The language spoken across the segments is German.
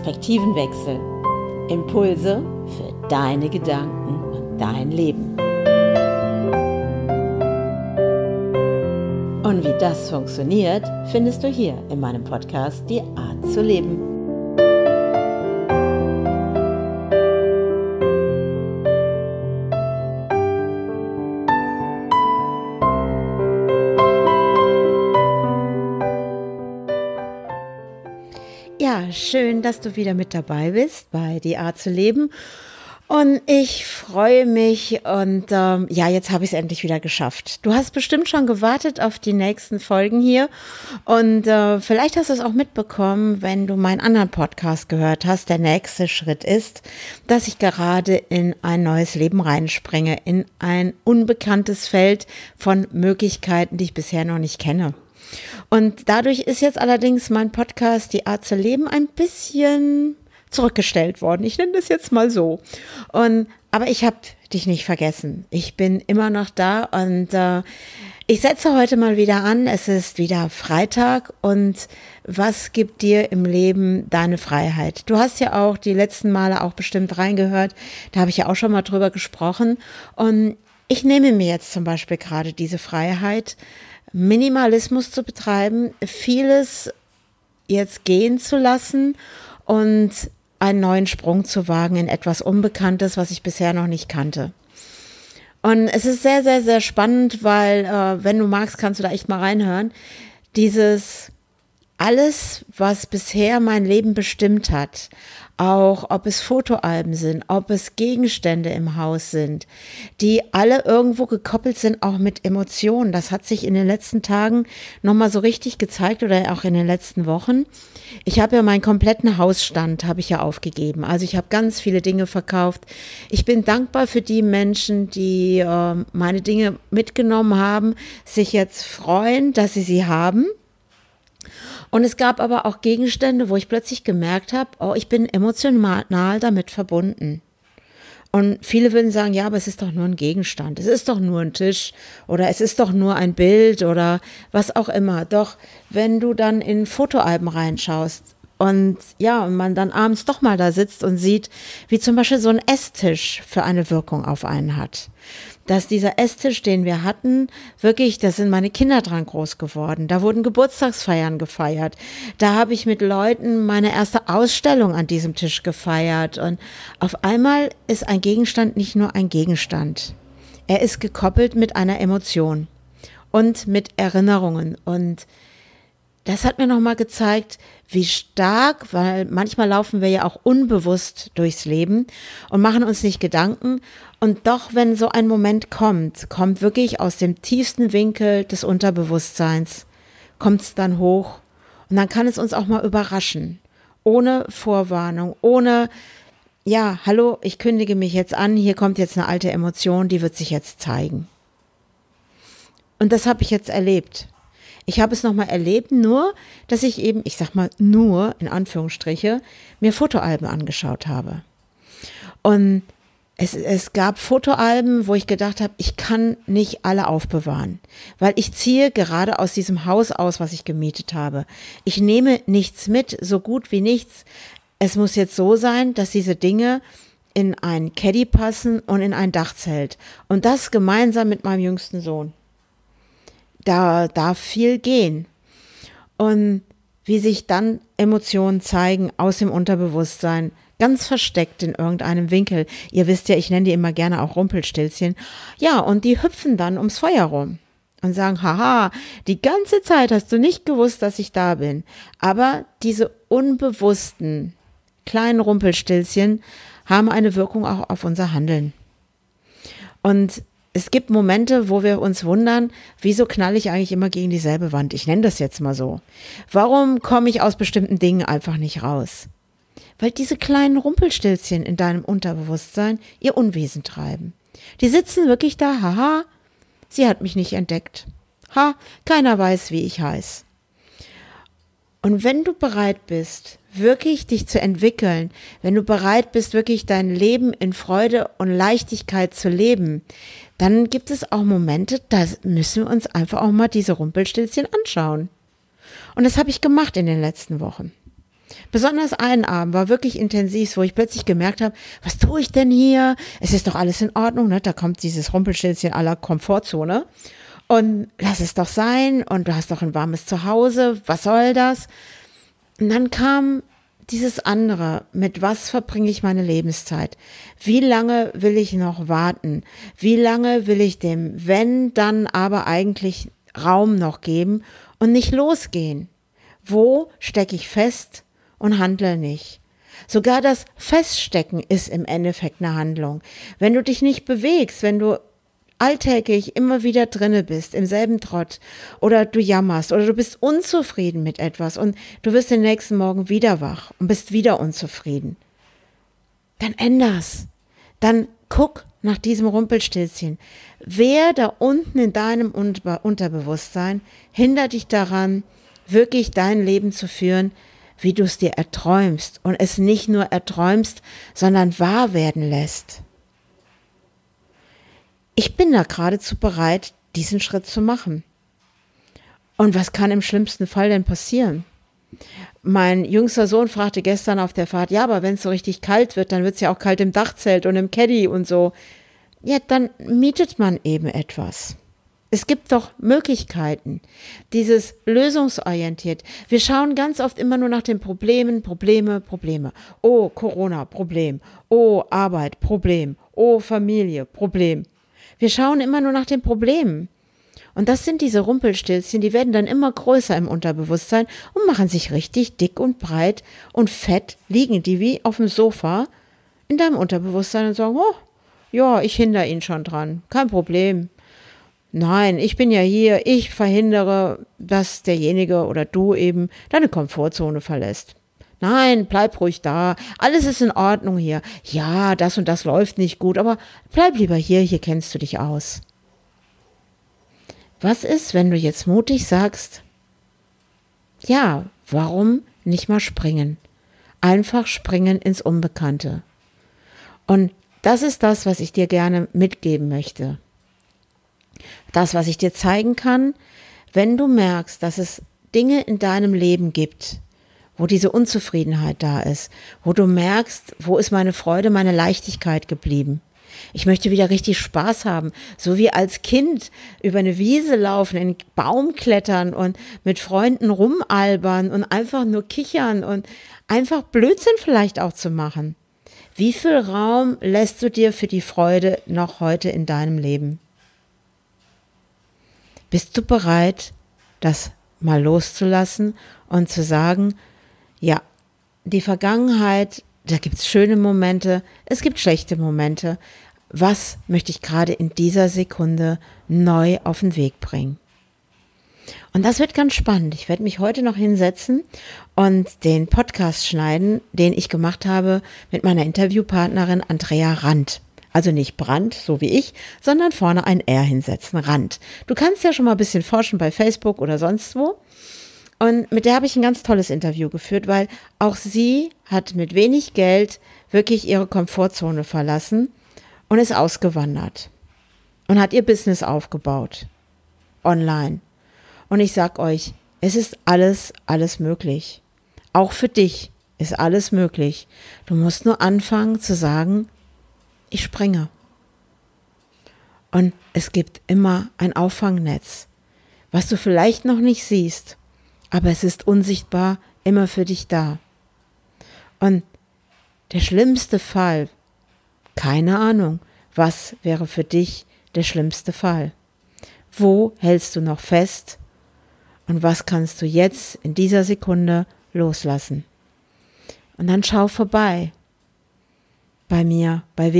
Perspektivenwechsel. Impulse für deine Gedanken und dein Leben. Und wie das funktioniert, findest du hier in meinem Podcast Die Art zu leben. Ja, schön, dass du wieder mit dabei bist bei Die Art zu leben. Und ich freue mich und jetzt habe ich es endlich wieder geschafft. Du hast bestimmt schon gewartet auf die nächsten Folgen hier und vielleicht hast du es auch mitbekommen, wenn du meinen anderen Podcast gehört hast. Der nächste Schritt ist, dass ich gerade in ein neues Leben reinspringe, in ein unbekanntes Feld von Möglichkeiten, die ich bisher noch nicht kenne. Und dadurch ist jetzt allerdings mein Podcast Die Art zu leben ein bisschen zurückgestellt worden. Ich nenne das jetzt mal so. Aber ich habe dich nicht vergessen. Ich bin immer noch da und ich setze heute mal wieder an. Es ist wieder Freitag und was gibt dir im Leben deine Freiheit? Du hast ja auch die letzten Male auch bestimmt reingehört. Da habe ich ja auch schon mal drüber gesprochen. Und ich nehme mir jetzt zum Beispiel gerade diese Freiheit, Minimalismus zu betreiben, vieles jetzt gehen zu lassen und einen neuen Sprung zu wagen in etwas Unbekanntes, was ich bisher noch nicht kannte. Und es ist sehr, sehr, sehr spannend, weil, wenn du magst, kannst du da echt mal reinhören. Dieses alles, was bisher mein Leben bestimmt hat, auch ob es Fotoalben sind, ob es Gegenstände im Haus sind, die alle irgendwo gekoppelt sind, auch mit Emotionen. Das hat sich in den letzten Tagen nochmal so richtig gezeigt oder auch in den letzten Wochen. Ich habe ja meinen kompletten Hausstand, habe ich ja aufgegeben. Also ich habe ganz viele Dinge verkauft. Ich bin dankbar für die Menschen, die meine Dinge mitgenommen haben, sich jetzt freuen, dass sie haben. Und es gab aber auch Gegenstände, wo ich plötzlich gemerkt habe, oh, ich bin emotional damit verbunden. Und viele würden sagen, ja, aber es ist doch nur ein Gegenstand, es ist doch nur ein Tisch oder es ist doch nur ein Bild oder was auch immer. Doch wenn du dann in Fotoalben reinschaust und ja, und man dann abends doch mal da sitzt und sieht, wie zum Beispiel so ein Esstisch für eine Wirkung auf einen hat. Dass dieser Esstisch, den wir hatten, wirklich, da sind meine Kinder dran groß geworden. Da wurden Geburtstagsfeiern gefeiert. Da habe ich mit Leuten meine erste Ausstellung an diesem Tisch gefeiert. Und auf einmal ist ein Gegenstand nicht nur ein Gegenstand. Er ist gekoppelt mit einer Emotion und mit Erinnerungen. Und das hat mir nochmal gezeigt, wie stark, weil manchmal laufen wir ja auch unbewusst durchs Leben und machen uns nicht Gedanken. Und doch, wenn so ein Moment kommt wirklich aus dem tiefsten Winkel des Unterbewusstseins, kommt es dann hoch und dann kann es uns auch mal überraschen. Ohne Vorwarnung, ohne, ja, hallo, ich kündige mich jetzt an, hier kommt jetzt eine alte Emotion, die wird sich jetzt zeigen. Und das habe ich jetzt erlebt. Ich habe es nochmal erlebt, nur, dass ich eben, ich sag mal nur, in Anführungsstriche, mir Fotoalben angeschaut habe. Und es gab Fotoalben, wo ich gedacht habe, ich kann nicht alle aufbewahren, weil ich ziehe gerade aus diesem Haus aus, was ich gemietet habe. Ich nehme nichts mit, so gut wie nichts. Es muss jetzt so sein, dass diese Dinge in ein Caddy passen und in ein Dachzelt. Und das gemeinsam mit meinem jüngsten Sohn. Da darf viel gehen. Und wie sich dann Emotionen zeigen aus dem Unterbewusstsein, ganz versteckt in irgendeinem Winkel. Ihr wisst ja, ich nenne die immer gerne auch Rumpelstilzchen. Ja, und die hüpfen dann ums Feuer rum und sagen, haha, die ganze Zeit hast du nicht gewusst, dass ich da bin. Aber diese unbewussten kleinen Rumpelstilzchen haben eine Wirkung auch auf unser Handeln. Und es gibt Momente, wo wir uns wundern, wieso knalle ich eigentlich immer gegen dieselbe Wand? Ich nenne das jetzt mal so. Warum komme ich aus bestimmten Dingen einfach nicht raus? Weil diese kleinen Rumpelstilzchen in deinem Unterbewusstsein ihr Unwesen treiben. Die sitzen wirklich da, haha, sie hat mich nicht entdeckt. Ha, keiner weiß, wie ich heiße. Und wenn du bereit bist, wirklich dich zu entwickeln, wenn du bereit bist, wirklich dein Leben in Freude und Leichtigkeit zu leben, dann gibt es auch Momente, da müssen wir uns einfach auch mal diese Rumpelstilzchen anschauen. Und das habe ich gemacht in den letzten Wochen. Besonders einen Abend war wirklich intensiv, wo ich plötzlich gemerkt habe, was tue ich denn hier? Es ist doch alles in Ordnung, ne? Da kommt dieses Rumpelstilzchen aller Komfortzone. Und lass es doch sein. Und du hast doch ein warmes Zuhause. Was soll das? Und dann kam dieses andere, mit was verbringe ich meine Lebenszeit? Wie lange will ich noch warten? Wie lange will ich dem wenn, dann aber eigentlich Raum noch geben und nicht losgehen? Wo stecke ich fest und handle nicht? Sogar das Feststecken ist im Endeffekt eine Handlung. Wenn du dich nicht bewegst, wenn du alltäglich immer wieder drinne bist, im selben Trott, oder du jammerst, oder du bist unzufrieden mit etwas und du wirst den nächsten Morgen wieder wach und bist wieder unzufrieden, dann änder's. Dann guck nach diesem Rumpelstilzchen. Wer da unten in deinem Unterbewusstsein hindert dich daran, wirklich dein Leben zu führen, wie du es dir erträumst und es nicht nur erträumst, sondern wahr werden lässt? Ich bin da geradezu bereit, diesen Schritt zu machen. Und was kann im schlimmsten Fall denn passieren? Mein jüngster Sohn fragte gestern auf der Fahrt, ja, aber wenn es so richtig kalt wird, dann wird es ja auch kalt im Dachzelt und im Caddy und so. Ja, dann mietet man eben etwas. Es gibt doch Möglichkeiten, dieses lösungsorientiert. Wir schauen ganz oft immer nur nach den Problemen, Probleme. Oh, Corona, Problem. Oh, Arbeit, Problem. Oh, Familie, Problem. Wir schauen immer nur nach den Problemen. Und das sind diese Rumpelstilzchen, die werden dann immer größer im Unterbewusstsein und machen sich richtig dick und breit und fett, liegen die wie auf dem Sofa in deinem Unterbewusstsein und sagen, oh, ja, ich hindere ihn schon dran, kein Problem. Nein, ich bin ja hier, ich verhindere, dass derjenige oder du eben deine Komfortzone verlässt. Nein, bleib ruhig da, alles ist in Ordnung hier. Ja, das und das läuft nicht gut, aber bleib lieber hier kennst du dich aus. Was ist, wenn du jetzt mutig sagst, ja, warum nicht mal springen? Einfach springen ins Unbekannte. Und das ist das, was ich dir gerne mitgeben möchte. Das, was ich dir zeigen kann, wenn du merkst, dass es Dinge in deinem Leben gibt, wo diese Unzufriedenheit da ist, wo du merkst, wo ist meine Freude, meine Leichtigkeit geblieben. Ich möchte wieder richtig Spaß haben, so wie als Kind über eine Wiese laufen, in einen Baum klettern und mit Freunden rumalbern und einfach nur kichern und einfach Blödsinn vielleicht auch zu machen. Wie viel Raum lässt du dir für die Freude noch heute in deinem Leben? Bist du bereit, das mal loszulassen und zu sagen, ja, die Vergangenheit, da gibt es schöne Momente, es gibt schlechte Momente. Was möchte ich gerade in dieser Sekunde neu auf den Weg bringen? Und das wird ganz spannend. Ich werde mich heute noch hinsetzen und den Podcast schneiden, den ich gemacht habe mit meiner Interviewpartnerin Andrea Rand. Also nicht Brandt, so wie ich, sondern vorne ein R hinsetzen, Rand. Du kannst ja schon mal ein bisschen forschen bei Facebook oder sonst wo. Und mit der habe ich ein ganz tolles Interview geführt, weil auch sie hat mit wenig Geld wirklich ihre Komfortzone verlassen und ist ausgewandert und hat ihr Business aufgebaut, online. Und ich sag euch, es ist alles möglich. Auch für dich ist alles möglich. Du musst nur anfangen zu sagen, ich springe. Und es gibt immer ein Auffangnetz, was du vielleicht noch nicht siehst, aber es ist unsichtbar immer für dich da. Und der schlimmste Fall, keine Ahnung, was wäre für dich der schlimmste Fall? Wo hältst du noch fest? Und was kannst du jetzt in dieser Sekunde loslassen? Und dann schau vorbei bei mir bei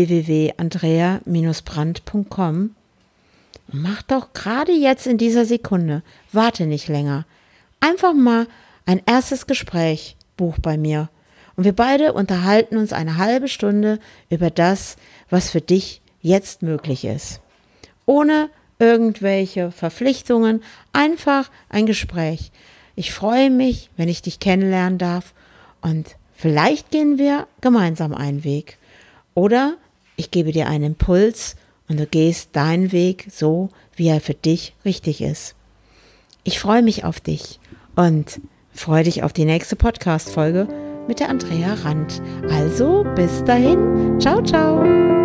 www.andrea-brandt.com und mach doch gerade jetzt in dieser Sekunde, warte nicht länger, einfach mal ein erstes Gespräch, buch bei mir. Und wir beide unterhalten uns eine halbe Stunde über das, was für dich jetzt möglich ist. Ohne irgendwelche Verpflichtungen, einfach ein Gespräch. Ich freue mich, wenn ich dich kennenlernen darf und vielleicht gehen wir gemeinsam einen Weg. Oder ich gebe dir einen Impuls und du gehst deinen Weg so, wie er für dich richtig ist. Ich freue mich auf dich und freue dich auf die nächste Podcast-Folge mit der Andrea Randt. Also bis dahin, ciao, ciao.